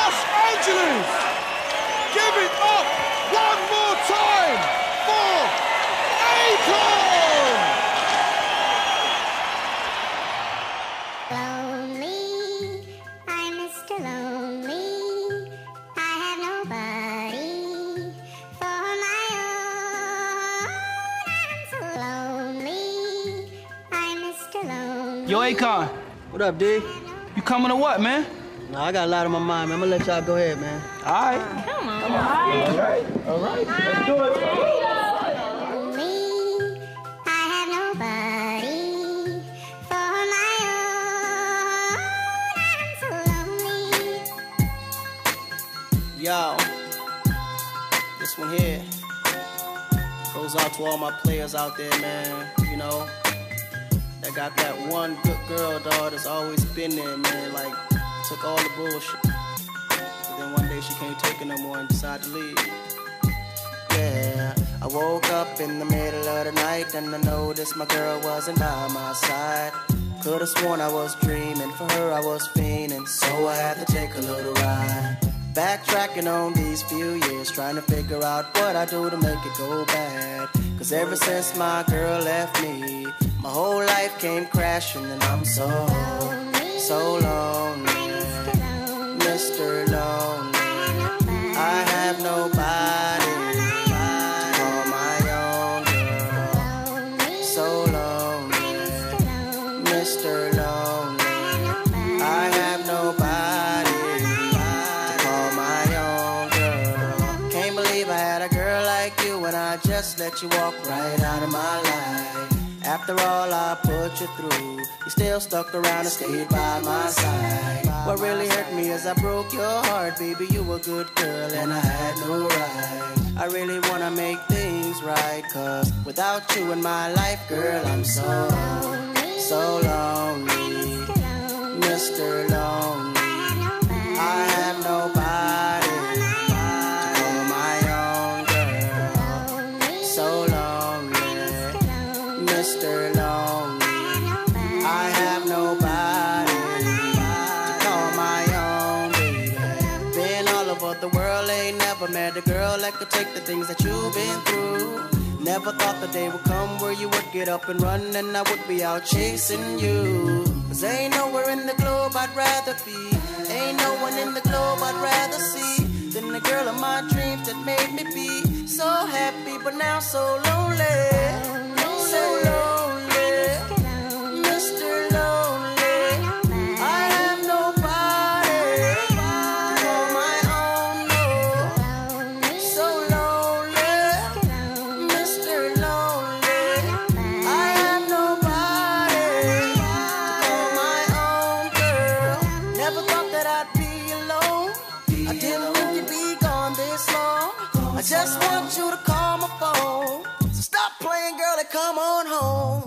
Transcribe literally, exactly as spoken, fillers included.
Los Angeles! Give it up one more time for Akon! Lonely, I'm Mister Lonely. I have nobody for my own. I'm so lonely, I'm Mister Lonely. Yo, Akon. What up, D? You coming or what, man? Nah, I got a lot on my mind, man. I'm gonna let y'all go ahead, man. All right. Come on. All right. All right. Let's do it. Lonely, I have nobody for my own. I'm so lonely. Yo, this one here goes out to all my players out there, man. You know, that got that one good girl, dog, that's always been there, man. Like, took all the bullshit. But then one day she can't take it no more and decided to leave. Yeah, I woke up in the middle of the night and I noticed my girl wasn't by my side. Could've sworn I was dreaming, for her I was fiending, so I had to take a little ride. Backtracking on these few years, trying to figure out what I do to make it go bad. Cause ever since my girl left me, my whole life came crashing and I'm so, so lonely. Mister Lonely, I have nobody to call my own girl. So lonely, Mister Lonely, I have nobody to call my own girl. Can't believe I had a girl like you and I just let you walk right out of my life. After all I put you through, you still stuck around and stayed by my side. What really hurt me is I broke your heart, baby, you a good girl and I had no right. I really wanna make things right, cause without you in my life, girl, I'm so, so lonely. Mister Lonely, I have nobody to call my own girl. So lonely, Mister Lonely, I have nobody to call my own, baby. Been all over the world, ain't never met a girl that could take the things that you've been through. Never thought the day would come where you would get up and run and I would be out chasing you. Cause ain't nowhere in the globe I'd rather be, ain't no one in the globe I'd rather see than the girl of my dreams that made me be so happy but now so lonely. So lonely, Mister Lonely, I have nobody to call my own, no. So lonely, Mister Lonely, I have nobody to call my own girl. Never thought that I'd be alone, I didn't think you'd be gone this long. I just want you to call my phone, so stop playing, girl, and come on home.